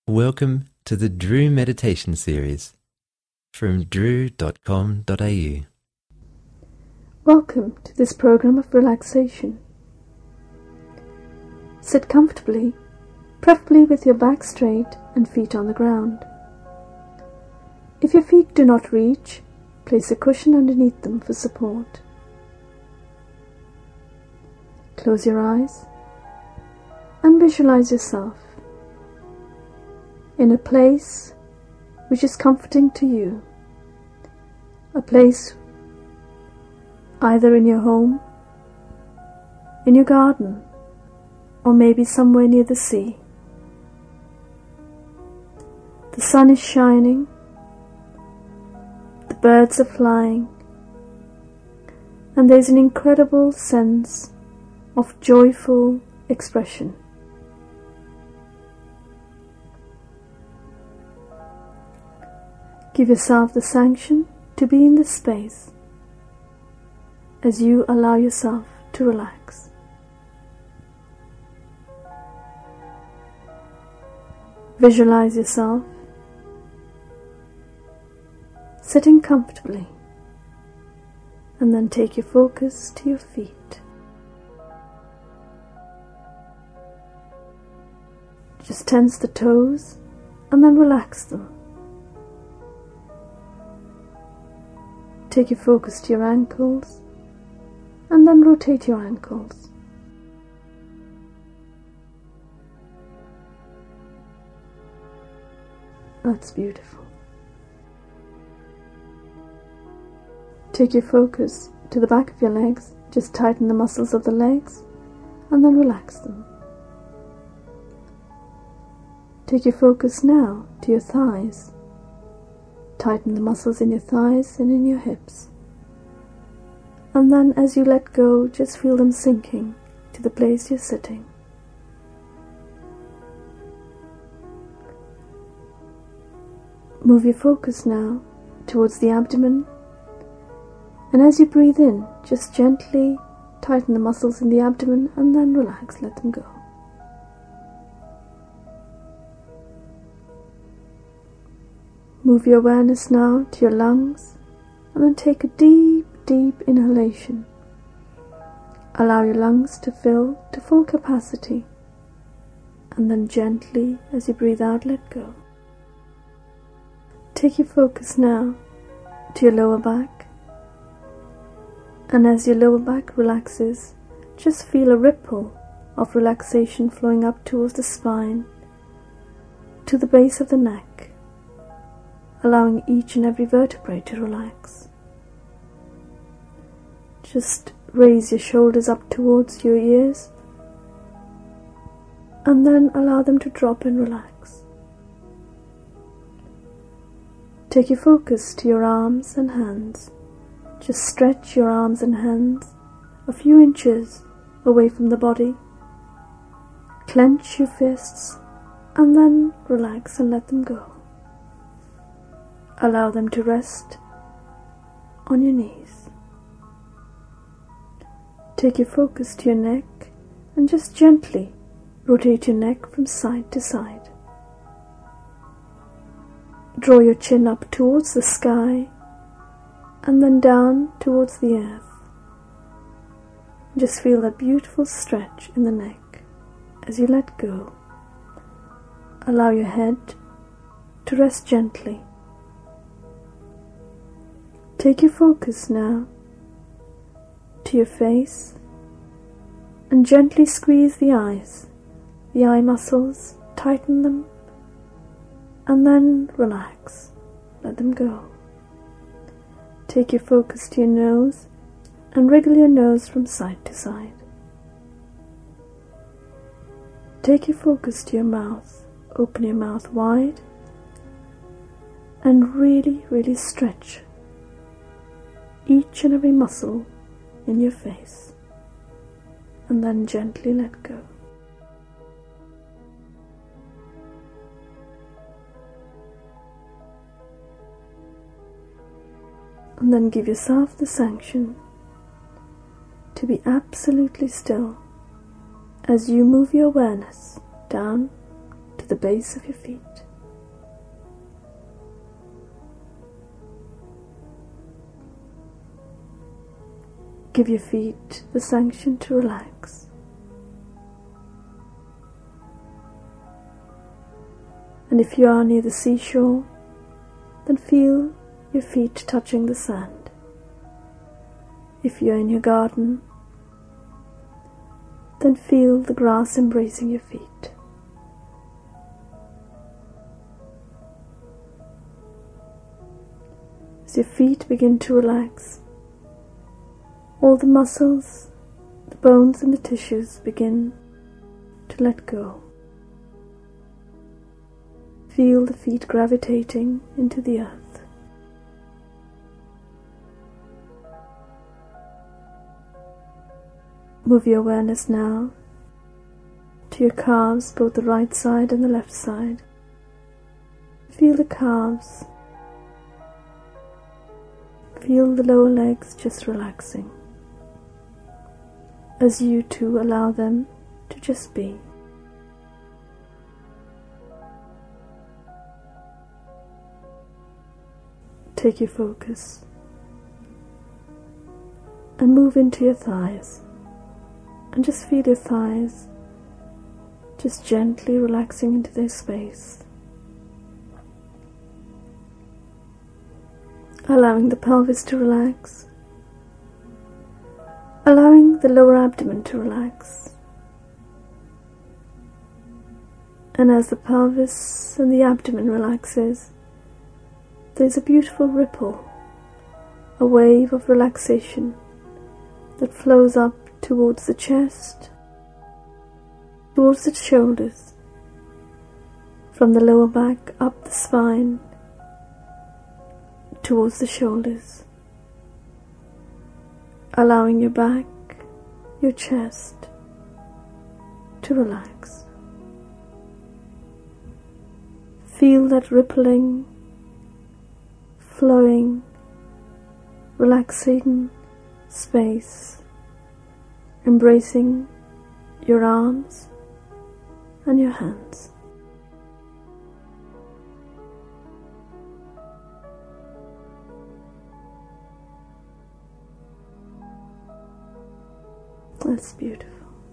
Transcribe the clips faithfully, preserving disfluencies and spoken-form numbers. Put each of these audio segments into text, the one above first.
Welcome to the Drew Meditation Series from drew dot com dot a u. Welcome to this program of relaxation. Sit comfortably, preferably with your back straight and feet on the ground. If your feet do not reach, place a cushion underneath them for support. Close your eyes and visualize yourself in a place which is comforting to you, a place either in your home, in your garden, or maybe somewhere near the sea. The sun is shining, the birds are flying, and there's an incredible sense of joyful expression. Give yourself the sanction to be in this space as you allow yourself to relax. Visualize yourself sitting comfortably, and then take your focus to your feet. Just tense the toes and then relax them. Take your focus to your ankles and then rotate your ankles. That's beautiful. Take your focus to the back of your legs. Just tighten the muscles of the legs and then relax them. Take your focus now to your thighs. Tighten the muscles in your thighs and in your hips. And then as you let go, just feel them sinking to the place you're sitting. Move your focus now towards the abdomen, and as you breathe in, just gently tighten the muscles in the abdomen and then relax, let them go. Move your awareness now to your lungs and then take a deep, deep inhalation. Allow your lungs to fill to full capacity, and then gently, as you breathe out, let go. Take your focus now to your lower back, and as your lower back relaxes, just feel a ripple of relaxation flowing up towards the spine, to the base of the neck, allowing each and every vertebrae to relax. Just raise your shoulders up towards your ears and then allow them to drop and relax. Take your focus to your arms and hands. Just stretch your arms and hands a few inches away from the body. Clench your fists and then relax and let them go. Allow them to rest on your knees. Take your focus to your neck and just gently rotate your neck from side to side. Draw your chin up towards the sky and then down towards the earth. Just feel that beautiful stretch in the neck as you let go. Allow your head to rest gently. Take your focus now to your face and gently squeeze the eyes, the eye muscles, tighten them and then relax, let them go. Take your focus to your nose and wriggle your nose from side to side. Take your focus to your mouth, open your mouth wide and really, really stretch each and every muscle in your face, and then gently let go. And then give yourself the sanction to be absolutely still as you move your awareness down to the base of your feet. Give your feet the sanction to relax. And if you are near the seashore, then feel your feet touching the sand. If you are in your garden, then feel the grass embracing your feet. As your feet begin to relax, all the muscles, the bones and the tissues begin to let go. Feel the feet gravitating into the earth. Move your awareness now to your calves, both the right side and the left side. Feel the calves. Feel the lower legs just relaxing, as you too allow them to just be. Take your focus and move into your thighs, and just feel your thighs just gently relaxing into their space, allowing the pelvis to relax, allowing the lower abdomen to relax. And as the pelvis and the abdomen relaxes, there's a beautiful ripple, a wave of relaxation that flows up towards the chest, towards the shoulders, from the lower back up the spine, towards the shoulders, allowing your back, your chest to relax. Feel that rippling, flowing, relaxing space, embracing your arms and your hands. That's beautiful.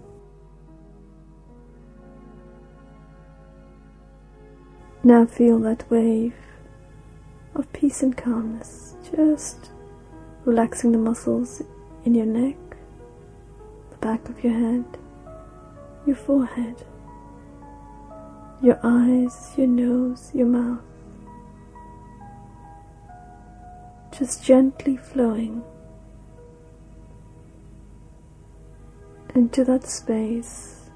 Now feel that wave of peace and calmness, just relaxing the muscles in your neck, the back of your head, your forehead, your eyes, your nose, your mouth, just gently flowing into that space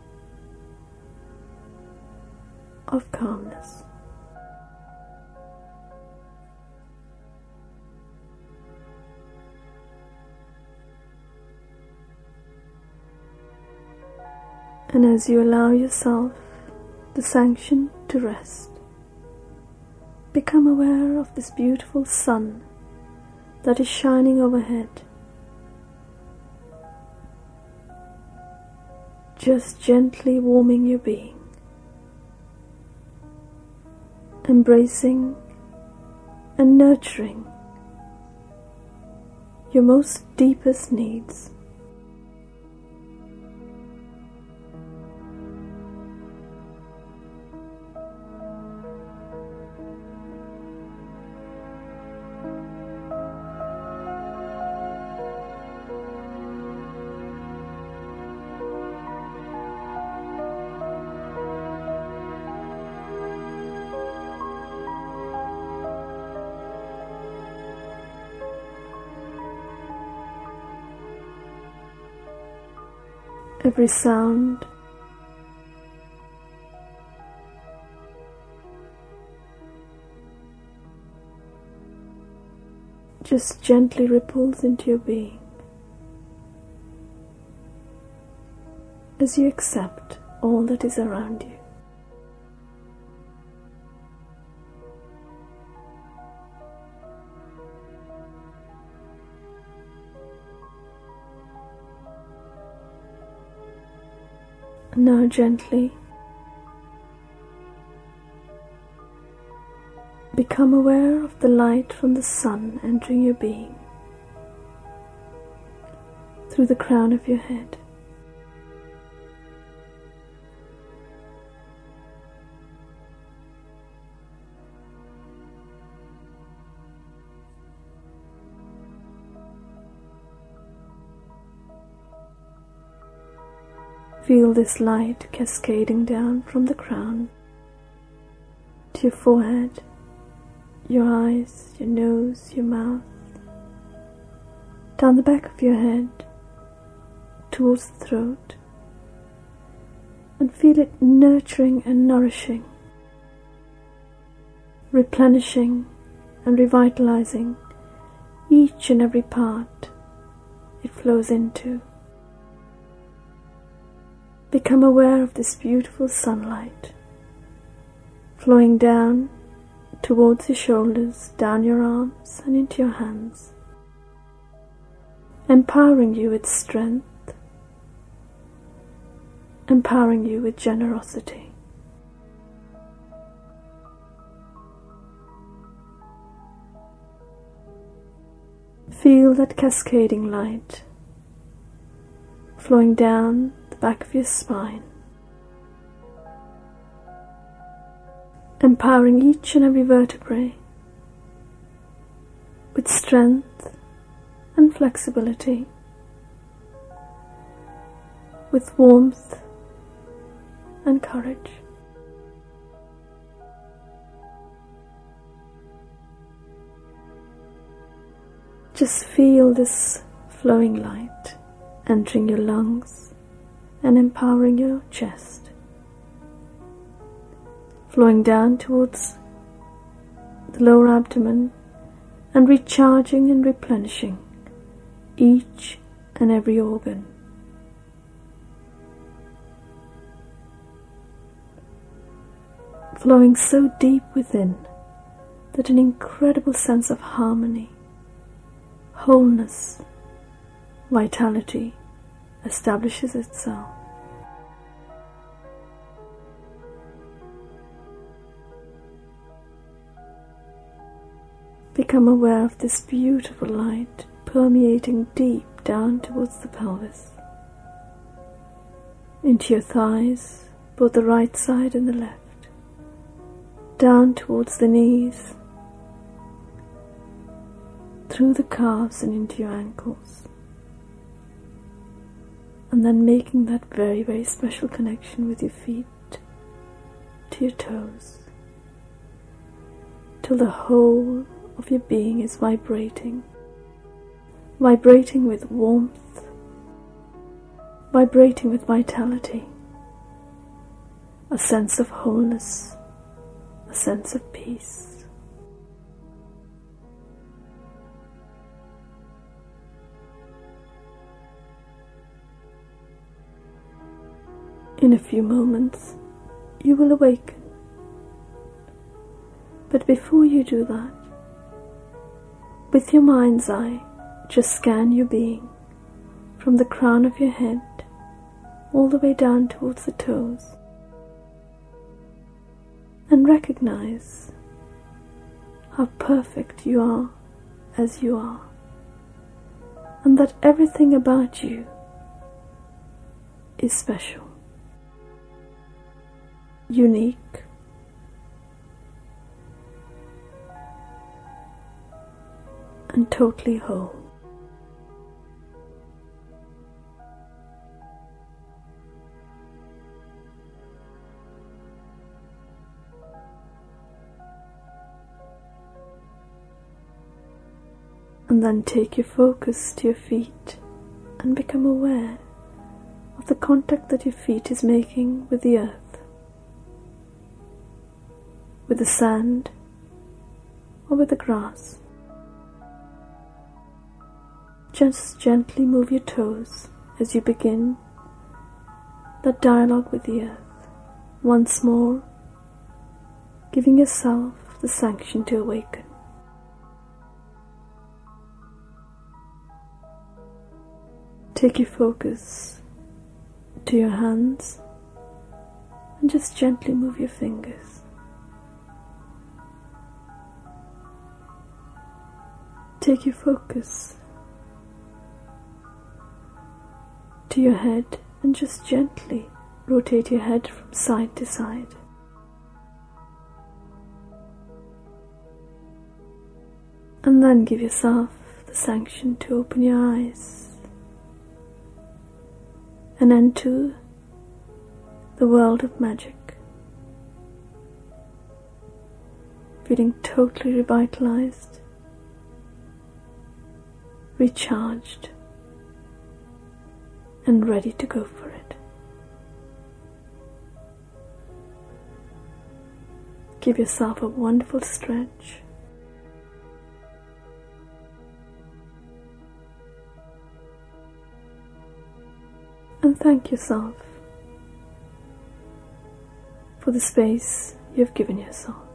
of calmness. And as you allow yourself the sanction to rest, become aware of this beautiful sun that is shining overhead, just gently warming your being, embracing and nurturing your most deepest needs. Every sound, just gently ripples into your being as you accept all that is around you. Now gently become aware of the light from the sun entering your being. through the crown of your head. Feel this light cascading down from the crown to your forehead, your eyes, your nose, your mouth, down the back of your head, towards the throat, and feel it nurturing and nourishing, replenishing and revitalizing each and every part it flows into. Become aware of this beautiful sunlight flowing down towards your shoulders, down your arms and into your hands, empowering you with strength, empowering you with generosity. Feel that cascading light flowing down the back of your spine, empowering each and every vertebrae with strength and flexibility, with warmth and courage. Just feel this flowing light entering your lungs and empowering your chest, flowing down towards the lower abdomen and recharging and replenishing each and every organ. Flowing so deep within that an incredible sense of harmony, wholeness, vitality establishes itself. Become aware of this beautiful light permeating deep down towards the pelvis, into your thighs, both the right side and the left, down towards the knees, through the calves and into your ankles, and then making that very, very special connection with your feet to your toes, till the whole of your being is vibrating, vibrating with warmth, vibrating with vitality, a sense of wholeness, a sense of peace. In a few moments, you will awaken. But before you do that, with your mind's eye, just scan your being from the crown of your head all the way down towards the toes, and recognize how perfect you are as you are, and that everything about you is special, unique, and totally whole. And then take your focus to your feet and become aware of the contact that your feet is making with the earth, with the sand, or with the grass. Just gently move your toes as you begin that dialogue with the earth, once more giving yourself the sanction to awaken. Take your focus to your hands and just gently move your fingers. Take your focus to your head and just gently rotate your head from side to side. And then give yourself the sanction to open your eyes and enter the world of magic, feeling totally revitalized, recharged, and ready to go for it. Give yourself a wonderful stretch. And thank yourself for the space you've given yourself.